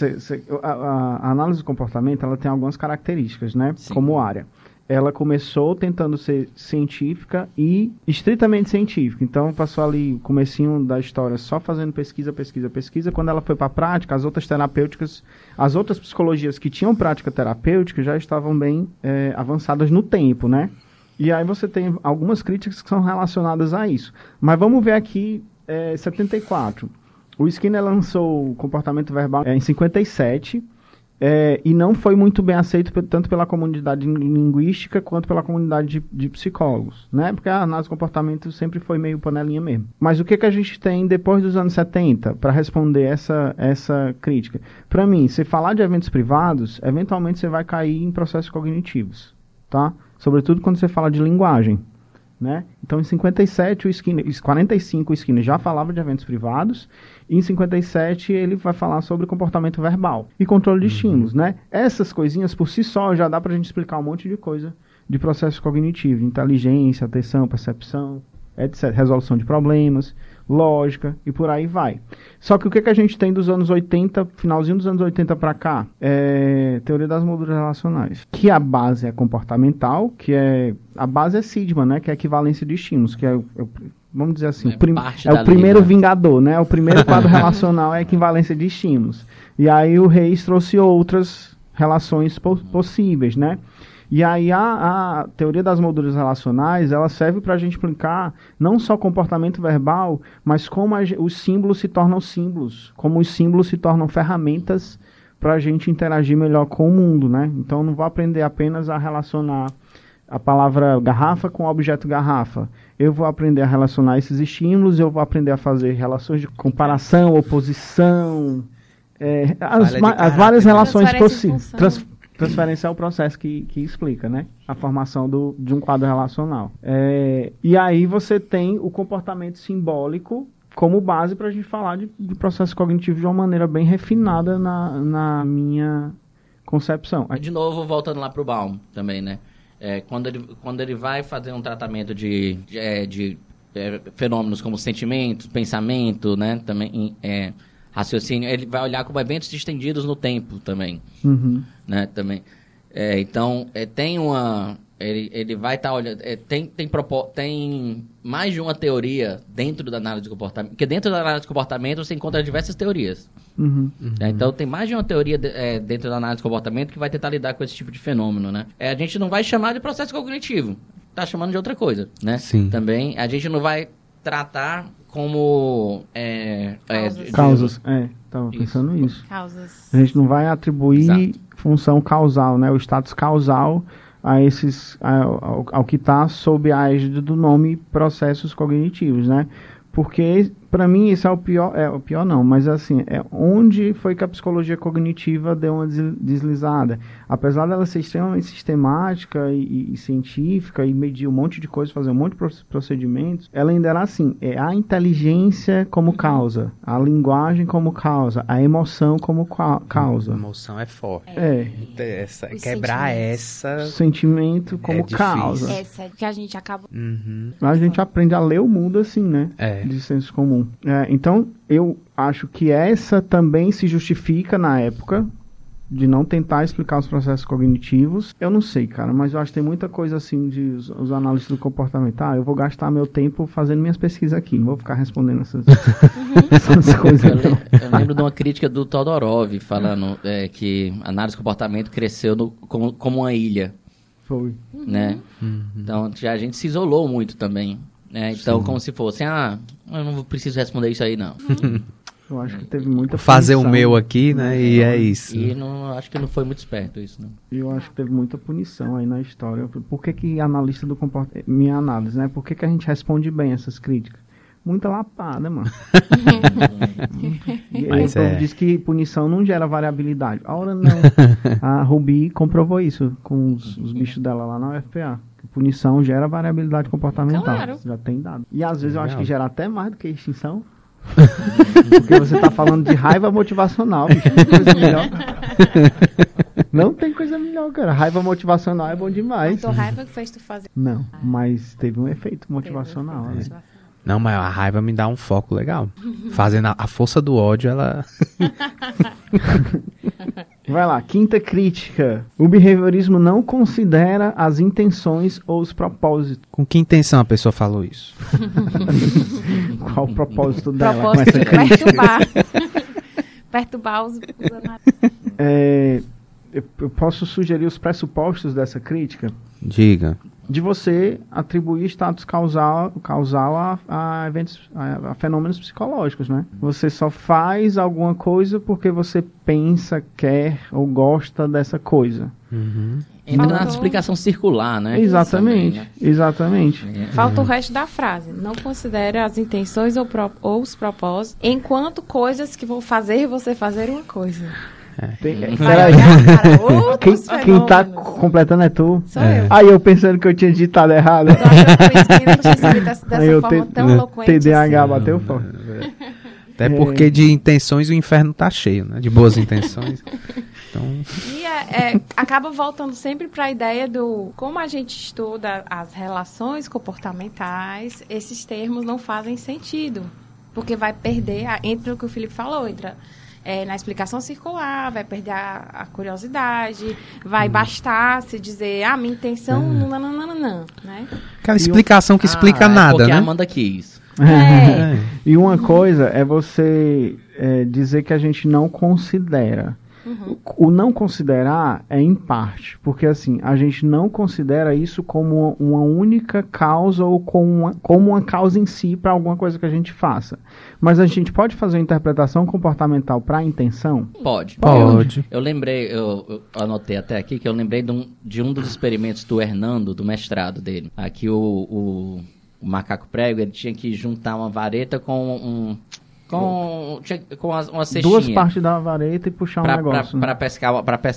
a análise do comportamento, ela tem algumas características, né? Sim. Como área. Ela começou tentando ser científica e estritamente científica. Então, passou ali o comecinho da história só fazendo pesquisa. Quando ela foi para a prática, as outras terapêuticas, as outras psicologias que tinham prática terapêutica já estavam bem avançadas no tempo, né? E aí você tem algumas críticas que são relacionadas a isso. Mas vamos ver aqui, 74. O Skinner lançou o comportamento verbal em 57, e não foi muito bem aceito tanto pela comunidade linguística quanto pela comunidade de psicólogos, né? Porque a análise do comportamento sempre foi meio panelinha mesmo. Mas o que a gente tem depois dos anos 70 para responder essa crítica? Para mim, se falar de eventos privados, eventualmente você vai cair em processos cognitivos, tá? Sobretudo quando você fala de linguagem. né? Então, em 57, 45, o Skinner já falava de eventos privados, e em 57 ele vai falar sobre comportamento verbal e controle de estímulos, né? Essas coisinhas, por si só, já dá pra gente explicar um monte de coisa de processo cognitivo, inteligência, atenção, percepção, etc. Resolução de problemas, lógica e por aí vai. Só que o que a gente tem dos anos 80, finalzinho dos anos 80 para cá, é teoria das molduras relacionais, que a base é comportamental, a base é Seidman, né, que é a equivalência de estímulos, que vamos dizer assim, o primeiro vingador, né, o primeiro quadro relacional é a equivalência de estímulos. E aí o Reis trouxe outras relações possíveis, né? E aí a teoria das molduras relacionais, ela serve para a gente explicar não só comportamento verbal, mas como os símbolos se tornam símbolos, como os símbolos se tornam ferramentas para a gente interagir melhor com o mundo, né? Então, eu não vou aprender apenas a relacionar a palavra garrafa com o objeto garrafa. Eu vou aprender a relacionar esses estímulos, eu vou aprender a fazer relações de comparação, oposição, as várias relações possíveis. Transferência é o processo que explica, né? A formação de um quadro relacional. E aí você tem o comportamento simbólico como base para a gente falar de processo cognitivo de uma maneira bem refinada na minha concepção. De novo, voltando lá para o Baum também, né? Quando ele vai fazer um tratamento de fenômenos como sentimento, pensamento, né? Também raciocínio, ele vai olhar como eventos estendidos no tempo também, né, também. Então, ele vai estar olhando, tem mais de uma teoria dentro da análise de comportamento, porque dentro da análise de comportamento você encontra diversas teorias. Então, tem mais de uma teoria dentro da análise de comportamento que vai tentar lidar com esse tipo de fenômeno, né. A gente não vai chamar de processo cognitivo, tá chamando de outra coisa, né. Sim. Também, a gente não vai tratar como causas, estava pensando nisso. Causas. A gente não vai atribuir Exato. função causal, né, o status causal ao que está sob a égide do nome processos cognitivos, né? Porque, para mim, isso é o pior não, mas assim, onde foi que a psicologia cognitiva deu uma deslizada. Apesar dela ser extremamente sistemática e científica e medir um monte de coisas, fazer um monte de procedimentos, ela ainda era assim, a inteligência como causa, a linguagem como causa, a emoção como causa. A emoção é forte. Quebrar sentimento como causa. Essa é que a gente acaba... A gente aprende a ler o mundo assim, né? De senso comum. Então, eu acho que essa também se justifica na época de não tentar explicar os processos cognitivos. Eu não sei, cara, mas eu acho que tem muita coisa assim de os análises do comportamento. Eu vou gastar meu tempo fazendo minhas pesquisas aqui, não vou ficar respondendo essas coisas. Eu lembro de uma crítica do Todorov falando que a análise do comportamento cresceu como uma ilha. Foi. Né? Então, a gente se isolou muito também. Então, como se fosse, eu não preciso responder isso aí, não. Eu acho que teve muita fazer punição, o meu aqui, né? E é isso. E acho que não foi muito esperto isso, não. Eu acho que teve muita punição aí na história. Por que analista do comportamento... Minha análise, né? Por que a gente responde bem essas críticas? Muita lapada, mano. E aí o povo diz que punição não gera variabilidade. Ora, não. A Ruby comprovou isso com os bichos dela lá na UFPA. Punição gera variabilidade comportamental. Claro. Já tem dado. E às vezes eu acho que gera até mais do que extinção. Porque você tá falando de raiva motivacional, bicho. Não tem coisa melhor. Não tem coisa melhor, cara. Raiva motivacional é bom demais. A tua raiva que fez tu fazer. Não, mas teve um efeito motivacional. Né? Não, mas a raiva me dá um foco legal. Fazendo a força do ódio, ela... Vai lá, quinta crítica. O behaviorismo não considera as intenções ou os propósitos. Com que intenção a pessoa falou isso? Qual o propósito dela? Propósito de perturbar os eu posso sugerir os pressupostos dessa crítica? Diga. De você atribuir status causal a eventos, a fenômenos psicológicos, né? Você só faz alguma coisa porque você pensa, quer ou gosta dessa coisa. Entra na explicação circular, né? Exatamente, também, né? Exatamente. Falta o resto da frase. Não considere as intenções ou os propósitos enquanto coisas que vão fazer você fazer uma coisa. Peraí. Quem tá completando é tu? Sou eu. Aí eu pensando que eu tinha digitado errado. Aí eu TDAH bateu forte. Até porque de intenções o inferno tá cheio, né? De boas intenções. Então... E acaba voltando sempre para a ideia do como a gente estuda as relações comportamentais, esses termos não fazem sentido. Porque vai perder, entre o que o Felipe falou, entra na explicação circular, vai perder a curiosidade, vai bastar se dizer, minha intenção, nananana, né? Aquela explicação que explica nada, porque né? a Amanda quis. E uma coisa é você dizer que a gente não considera. O não considerar é em parte, porque assim, a gente não considera isso como uma única causa ou como uma causa em si para alguma coisa que a gente faça. Mas a gente pode fazer uma interpretação comportamental para a intenção? Pode. Eu lembrei, eu anotei até aqui, que eu lembrei de um dos experimentos do Hernando, do mestrado dele. Aqui o macaco prego, ele tinha que juntar uma vareta com uma cestinha. Duas partes da vareta e puxar um negócio. Para pescar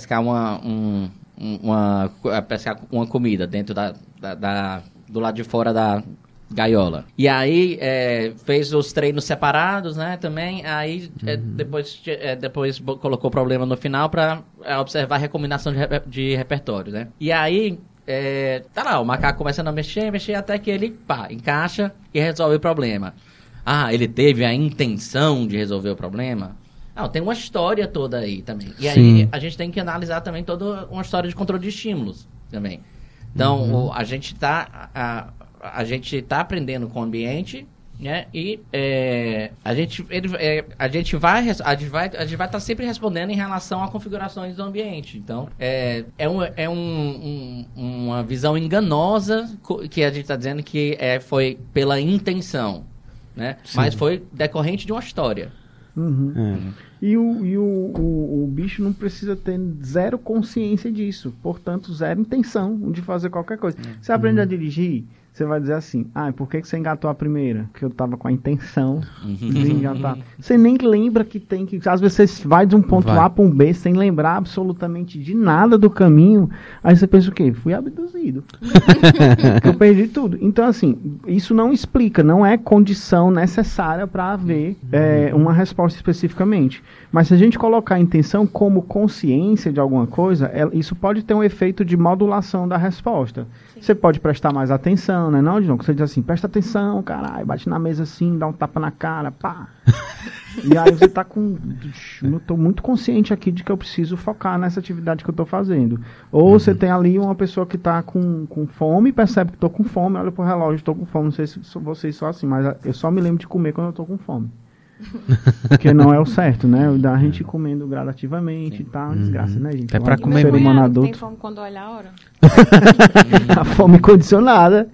pescar uma comida dentro do lado de fora da gaiola. E aí fez os treinos separados, né, também. Aí depois colocou o problema no final para observar a recombinação de repertório, né. E aí tá lá, o macaco começando a mexer até que ele encaixa e resolve o problema. Ele teve a intenção de resolver o problema? Não, tem uma história toda aí também. E aí a gente tem que analisar também toda uma história de controle de estímulos também. Então, a gente tá aprendendo com o ambiente, né? E a gente vai estar sempre respondendo em relação a configurações do ambiente. Então, uma visão enganosa que a gente está dizendo que foi pela intenção. Né? Mas foi decorrente de uma história. E o bicho não precisa ter zero consciência disso, portanto zero intenção de fazer qualquer coisa. Você aprende a dirigir, você vai dizer assim, por que você engatou a primeira? Porque eu tava com a intenção de engatar. Você nem lembra que tem que... Às vezes você vai de um ponto A para um B sem lembrar absolutamente de nada do caminho, aí você pensa o quê? Fui abduzido. Eu perdi tudo. Então assim, isso não explica, não é condição necessária para haver uma resposta especificamente. Mas se a gente colocar a intenção como consciência de alguma coisa, isso pode ter um efeito de modulação da resposta. Você pode prestar mais atenção, né? Não, João? Você diz assim, presta atenção, caralho, bate na mesa assim, dá um tapa na cara, pá. E aí você tá com... Eu tô muito consciente aqui de que eu preciso focar nessa atividade que eu tô fazendo. Ou você tem ali uma pessoa que tá com fome, percebe que tô com fome, olha pro relógio, tô com fome. Não sei se vocês são assim, mas eu só me lembro de comer quando eu tô com fome. Porque não é o certo, né? Da gente comendo gradativamente e tal, desgraça, né, gente? É pra comer ser humano adulto. Tem fome quando olha a hora? A fome condicionada.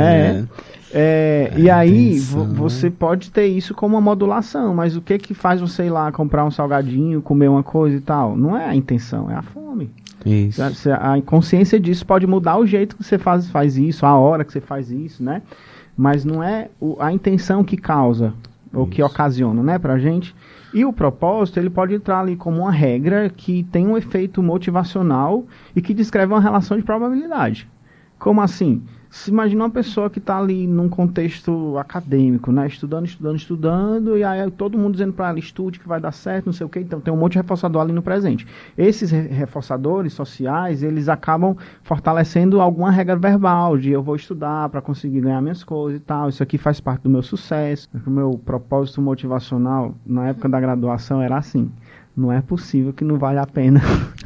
E aí, você pode ter isso como uma modulação, mas o que faz você ir lá comprar um salgadinho, comer uma coisa e tal? Não é a intenção, é a fome. Isso. A consciência disso pode mudar o jeito que você faz isso, a hora que você faz isso, né? Mas não é a intenção que causa, ou que ocasiona, né, pra gente. E o propósito, ele pode entrar ali como uma regra que tem um efeito motivacional e que descreve uma relação de probabilidade. Como assim? Se imagina uma pessoa que está ali num contexto acadêmico, né? Estudando, e aí todo mundo dizendo para ela, estude que vai dar certo, não sei o quê. Então tem um monte de reforçador ali no presente. Esses reforçadores sociais, eles acabam fortalecendo alguma regra verbal de eu vou estudar para conseguir ganhar minhas coisas e tal. Isso aqui faz parte do meu sucesso. O meu propósito motivacional na época da graduação era assim. Não é possível que não vale a pena.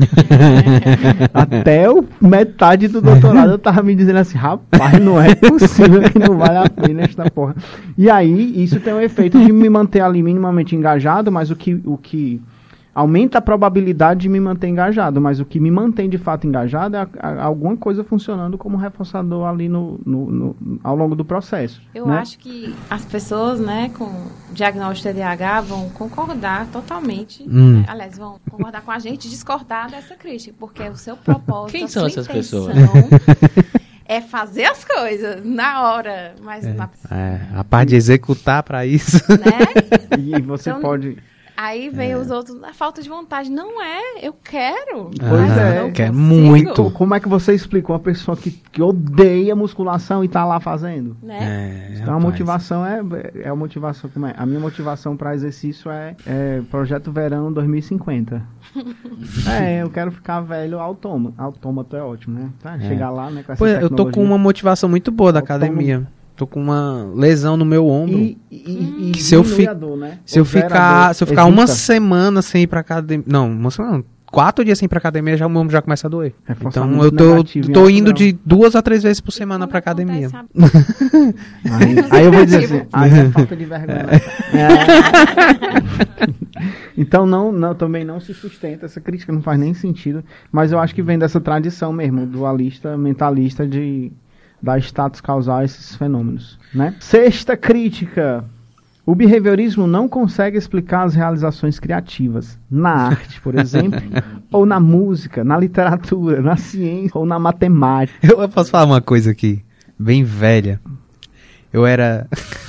Até metade do doutorado eu tava me dizendo assim, rapaz, não é possível que não vale a pena esta porra. E aí, isso tem um efeito de me manter ali minimamente engajado, mas o que aumenta a probabilidade de me manter engajado, mas o que me mantém de fato engajado é alguma coisa funcionando como reforçador ali ao longo do processo. Eu né? acho que as pessoas, né, com diagnóstico de TDAH vão concordar totalmente, né? Aliás, vão concordar com a gente, discordar dessa crítica, porque o seu propósito, Quem são essas pessoas? É fazer as coisas na hora, mas a parte de executar para isso. Né? E você então, pode... Aí vem os outros, a falta de vontade. Não é, eu quero. Pois mas é. eu não Quer consigo. muito. Como é que você explica uma pessoa que odeia musculação e tá lá fazendo? Né? Então a motivação é a motivação, como é? A minha motivação para exercício é Projeto Verão 2050. Eu quero ficar velho autômato é ótimo, né? Tá, chegar lá, né, com essa Pois, eu tô com tecnologia. uma motivação muito boa da Autônomo. academia. Tô com uma lesão no meu ombro. E Que se eu diminui fi- a dor, né? Se eu O ficar evita. uma semana sem ir pra academia... Não, uma semana não. 4 dias sem ir pra academia, já o meu ombro já começa a doer. Então Reforçamento eu negativo em tô alto indo grau. de 2 a 3 vezes por semana pra Quando academia. acontece Aí eu vou dizer assim, aí é falta de vergonha. Então também não se sustenta, essa crítica não faz nem sentido, mas eu acho que vem dessa tradição mesmo, dualista, mentalista de dar status causal a esses fenômenos, né? Sexta crítica. O behaviorismo não consegue explicar as realizações criativas na arte, por exemplo, ou na música, na literatura, na ciência ou na matemática. Eu posso falar uma coisa aqui, bem velha. Eu era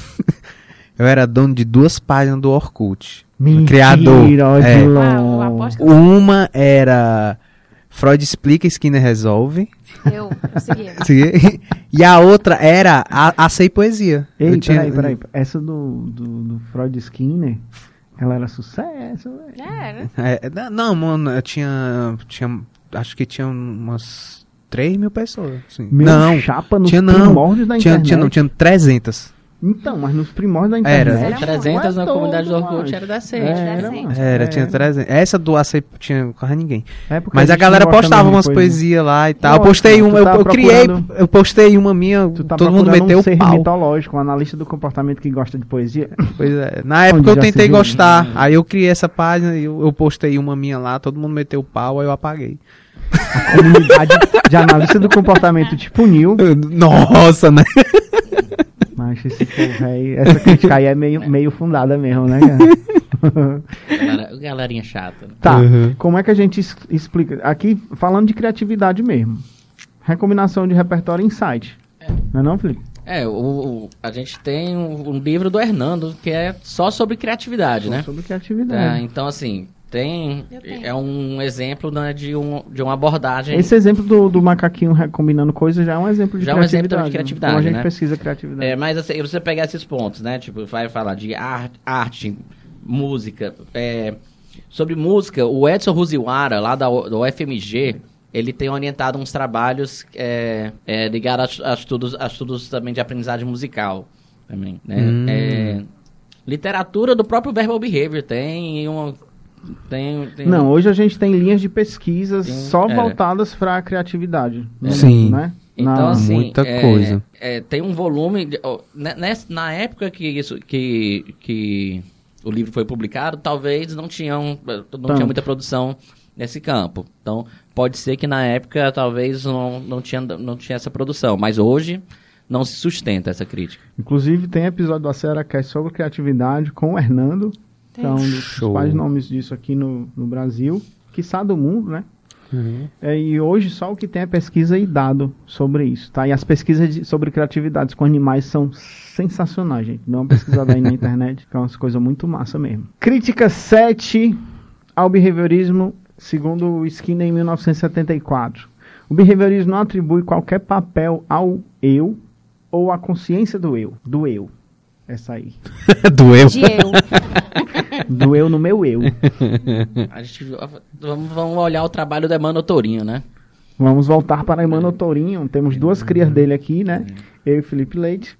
dono de 2 páginas do Orkut. Criador. Odilon. Uau, aposto que Uma era Freud explica, Skinner resolve. eu seguia. E a outra era Açaí Poesia. Ei, Eu tinha- peraí. Essa do Freud Skinner, ela era sucesso, velho. Era. Não, mano, eu tinha acho que tinha umas 3 mil pessoas. Assim. Meu não, chapa nos tinha primórdios da internet. tinha 300. Então, mas nos primórdios da Era. internet. 300 na Ué, comunidade do todo, Orkut macho. era decente. Era, decente. macho. Era, tinha 300. Essa do Açaí tinha quase ninguém. É porque Mas a gente galera não gosta postava mesmo umas de coisa. poesias lá e tal. Lógico, Eu postei tu uma, tá eu postei uma minha, Tu tá todo mundo procurando meteu um ser o pau. mitológico, um analista do comportamento que gosta de poesia. Pois é. Na época Onde eu já se tentei viu, né? gostar. Aí eu criei essa página e eu postei uma minha lá, todo mundo meteu o pau, aí eu apaguei. A comunidade de analista do comportamento te puniu. Nossa, né? Mas esse povo aí, essa crítica aí é meio fundada mesmo, né, cara? Galerinha chata. Né? Tá, Uhum. como é que a gente explica? Aqui, falando de criatividade mesmo. Recombinação de repertório em site. Não é não, Felipe? A gente tem um livro do Hernando que é só sobre criatividade, né? Sobre criatividade. Então, assim, Eu tenho. é um exemplo, né, de uma abordagem. Esse exemplo do macaquinho recombinando coisas já é um exemplo de Já é um exemplo criatividade. de criatividade, Como a gente né? pesquisa criatividade. Mas assim, você pegar esses pontos, né? Tipo, vai falar de arte, música. Sobre música, o Edson Ruziwara, lá do UFMG, ele tem orientado uns trabalhos ligados a estudos também de aprendizagem musical. Também, né? Literatura do próprio Verbal Behavior tem Não, hoje a gente tem linhas de pesquisa Sim, só voltadas para a criatividade. Sim. Né? Então, assim, muita coisa. Tem um volume... Na época que o livro foi publicado, talvez não tinha muita produção nesse campo. Então, pode ser que na época, talvez, não tinha essa produção. Mas hoje, não se sustenta essa crítica. Inclusive, tem episódio da Serra que é sobre criatividade com o Hernando, que é um dos Show. principais nomes disso aqui no Brasil, quiçá do mundo, né? E hoje só o que tem é pesquisa e dado sobre isso, tá? E as pesquisas sobre criatividades com animais são sensacionais, gente. Dá uma pesquisada aí na internet, que é umas coisas muito massa mesmo. Crítica 7 ao behaviorismo, segundo o Skinner em 1974. O behaviorismo não atribui qualquer papel ao eu ou à consciência do eu. Do eu. Essa aí. Doeu. De eu. Do eu no meu eu. Vamos olhar o trabalho do Emmanuel Tourinho, né? Vamos voltar para Emmanuel Tourinho. Temos 2 crias dele aqui, né? Eu e Felipe Leite.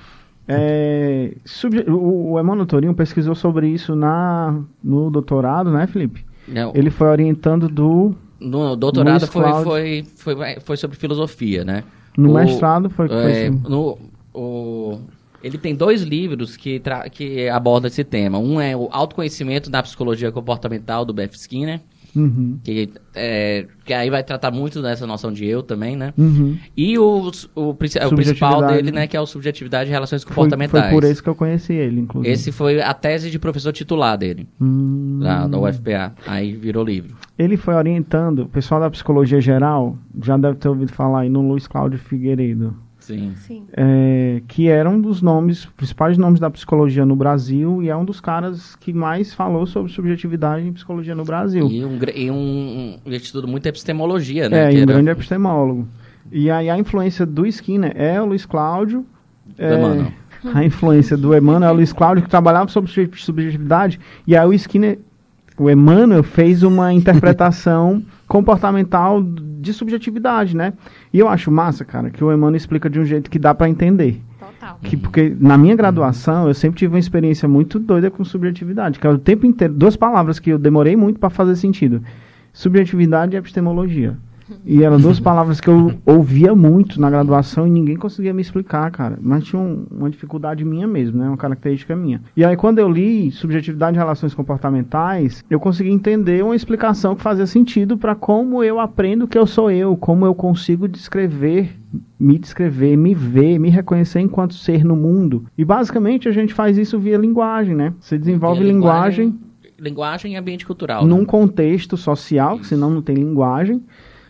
O Emmanuel Tourinho pesquisou sobre isso no doutorado, né, Felipe? Ele foi orientando No doutorado Luiz Cláudio. foi sobre filosofia, né? no mestrado, foi assim. Ele tem 2 livros que abordam esse tema. Um é o Autoconhecimento da Psicologia Comportamental, do B.F. Skinner, Uhum. que aí vai tratar muito dessa noção de eu também, né? Uhum. E o principal Subjetividade. dele, né, que é o Subjetividade e Relações Foi Comportamentais. por isso que eu conheci ele, inclusive. Esse foi a tese de professor titular dele, da UFPA. Aí virou livro. Ele foi orientando, o pessoal da psicologia geral já deve ter ouvido falar aí no Luiz Cláudio Figueiredo. Sim. Que era um dos principais nomes da psicologia no Brasil e é um dos caras que mais falou sobre subjetividade em psicologia no Brasil. E um estudo muito epistemologia, né? Um grande epistemólogo. E aí a influência do Skinner é o Luiz Cláudio. Emmanuel. A influência do Emmanuel é o Luiz Cláudio, que trabalhava sobre subjetividade, e aí o Emmanuel fez uma interpretação comportamental de subjetividade, né? E eu acho massa, cara, que o Emmanuel explica de um jeito que dá pra entender. Total. Porque na minha graduação, eu sempre tive uma experiência muito doida com subjetividade, que é o tempo inteiro, 2 palavras que eu demorei muito pra fazer sentido. Subjetividade e epistemologia. E eram 2 palavras que eu ouvia muito na graduação e ninguém conseguia me explicar, cara. Mas tinha uma dificuldade minha mesmo, né? Uma característica minha. E aí, quando eu li Subjetividade e Relações Comportamentais, eu consegui entender uma explicação que fazia sentido para como eu aprendo que eu sou eu, como eu consigo descrever, me ver, me reconhecer enquanto ser no mundo. E, basicamente, a gente faz isso via linguagem, né? Você desenvolve linguagem e ambiente cultural. Num contexto social, que senão não tem linguagem.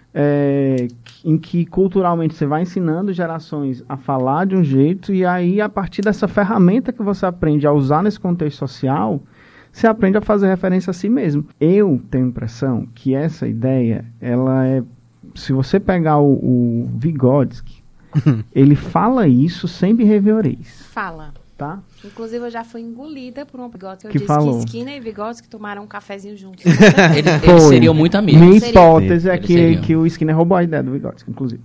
Em que culturalmente você vai ensinando gerações a falar de um jeito e aí a partir dessa ferramenta que você aprende a usar nesse contexto social, você aprende a fazer referência a si mesmo. Eu tenho a impressão que essa ideia, ela é, se você pegar o Vygotsky, ele fala isso sem behaviorês. Fala. Tá? Inclusive, eu já fui engolida por um Vygotsky. Eu que disse falou. que Skinner e Vygotsky tomaram um cafezinho juntos. Eles seriam muito amigos. Minha hipótese é que o Skinner roubou a ideia do Vygotsky, inclusive.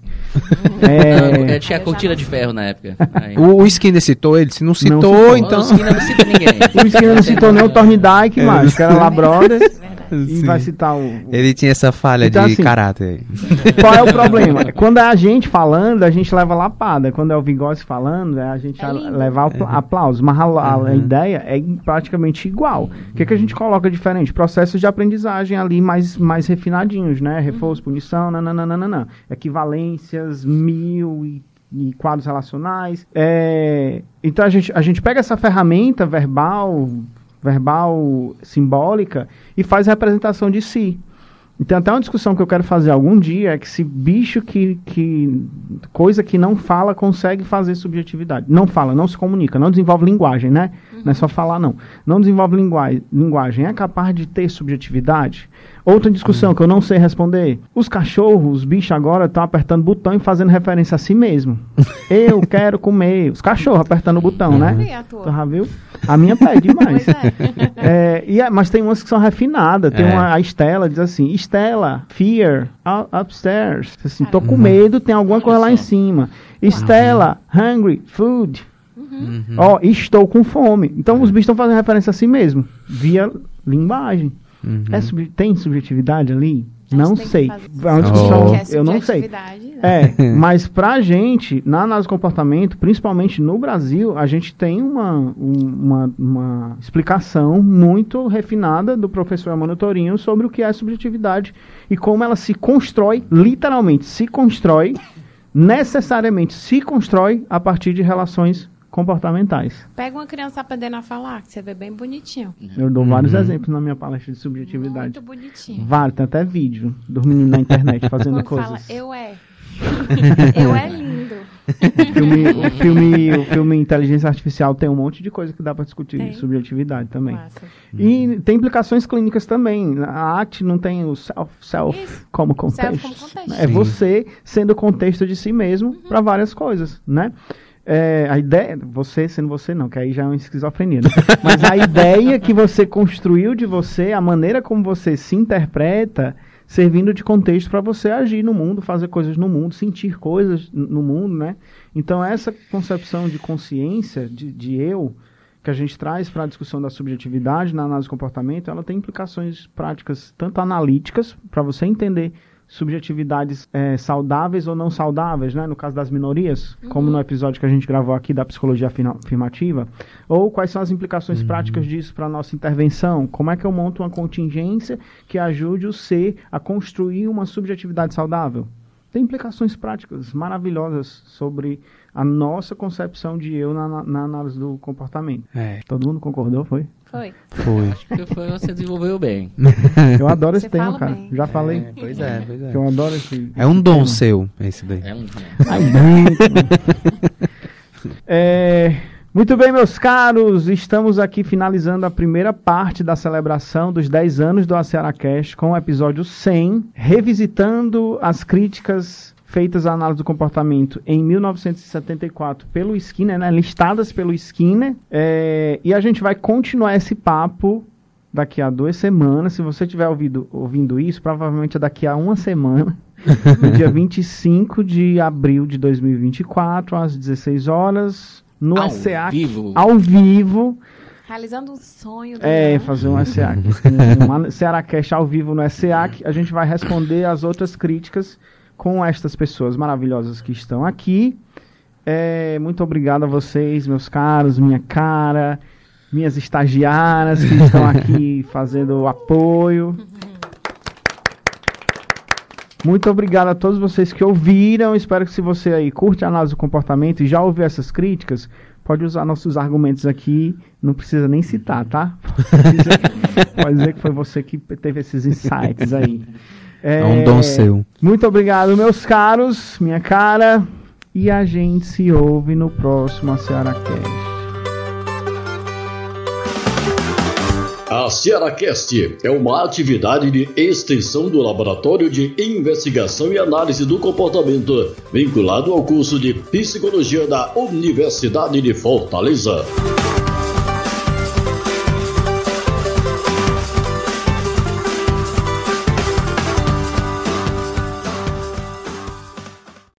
Eu tinha a cortina de ferro na época. O Skinner citou ele? Se não citou, então... O Skinner não cita ninguém. O Skinner não citou nem o Thorndike, mas que era lá brother. E Sim. vai citar Ele tinha essa falha então, de assim, caráter. Qual é o problema? Quando é a gente falando, a gente leva lapada. Quando é o Vygotsky falando, a gente leva aplauso. Mas a ideia é praticamente igual. O que a gente coloca diferente? Processos de aprendizagem ali mais refinadinhos, né? Reforço, punição, nananana. Equivalências, e quadros relacionais. Então a gente pega essa ferramenta verbal, simbólica, e faz a representação de si. Então, até uma discussão que eu quero fazer algum dia é que se bicho coisa que não fala consegue fazer subjetividade. Não fala, não se comunica, não desenvolve linguagem, né? Não é só falar, não. Não desenvolve linguagem. É capaz de ter subjetividade? Outra discussão que eu não sei responder. Os cachorros, os bichos agora estão apertando botão e fazendo referência a si mesmo. Eu quero comer. Os cachorros apertando o botão, né? Tu já viu? A minha pede demais. Mas tem umas que são refinadas. Tem a Estela, diz assim, Estela, fear, upstairs. Assim, tô com medo, tem alguma coisa lá em cima. Estela, hungry, food. Estou com fome. Então os bichos estão fazendo referência a si mesmo, via linguagem. Tem subjetividade ali? Não sei. É uma discussão, eu não sei. Mas pra gente, na análise do comportamento, principalmente no Brasil, a gente tem uma explicação muito refinada do professor Emmanuel Torinho sobre o que é subjetividade e como ela se constrói, literalmente necessariamente se constrói a partir de relações comportamentais. Pega uma criança aprendendo a falar, que você vê bem bonitinho. Eu dou vários exemplos na minha palestra de subjetividade. Muito bonitinho. Vários, tem até vídeo do menino na internet fazendo quando coisas. Fala, eu é lindo. O filme Inteligência Artificial tem um monte de coisa que dá para discutir subjetividade também. Massa. E tem implicações clínicas também. A ACT não tem o self como contexto. É você sendo contexto de si mesmo para várias coisas, né? A ideia, você sendo você não, que aí já é uma esquizofrenia, né? Mas a ideia que você construiu de você, a maneira como você se interpreta, servindo de contexto para você agir no mundo, fazer coisas no mundo, sentir coisas no mundo, né? Então essa concepção de consciência, de eu, que a gente traz para a discussão da subjetividade na análise do comportamento, ela tem implicações práticas, tanto analíticas, para você entender subjetividades saudáveis ou não saudáveis, né? No caso das minorias, como no episódio que a gente gravou aqui da psicologia afirmativa, ou quais são as implicações práticas disso para a nossa intervenção, como é que eu monto uma contingência que ajude o ser a construir uma subjetividade saudável, tem implicações práticas maravilhosas sobre a nossa concepção de eu na análise do comportamento. Todo mundo concordou, foi? Foi. Acho que você desenvolveu bem. Eu adoro esse Você tema, fala cara. bem. Já falei. Pois é. Que eu adoro esse É um dom tema. seu, esse daí. Muito bem, meus caros, estamos aqui finalizando a primeira parte da celebração dos 10 anos do AcearaCast com o episódio 100, revisitando as críticas feitas à análise do comportamento em 1974 pelo Skinner, né, listadas pelo Skinner, e a gente vai continuar esse papo daqui a 2 semanas. Se você estiver ouvindo isso, provavelmente é daqui a 1 semana, no dia 25 de abril de 2024, às 16 horas, no SEAC, ao vivo. Realizando um sonho. Fazer um SEAC. Um AcearaCast ao vivo no SEAC. A gente vai responder as outras críticas com estas pessoas maravilhosas que estão aqui. Muito obrigado a vocês, meus caros, minha cara, minhas estagiárias que estão aqui fazendo o apoio. Muito obrigado a todos vocês que ouviram. Espero que, se você aí curte a análise do comportamento e já ouviu essas críticas, pode usar nossos argumentos aqui. Não precisa nem citar, tá? Pode dizer que foi você que teve esses insights aí. É um dom seu. Muito obrigado, meus caros, minha cara. E a gente se ouve no próximo AcearaCast. A AcearaCast é uma atividade de extensão do Laboratório de Investigação e Análise do Comportamento, vinculado ao curso de Psicologia da Universidade de Fortaleza.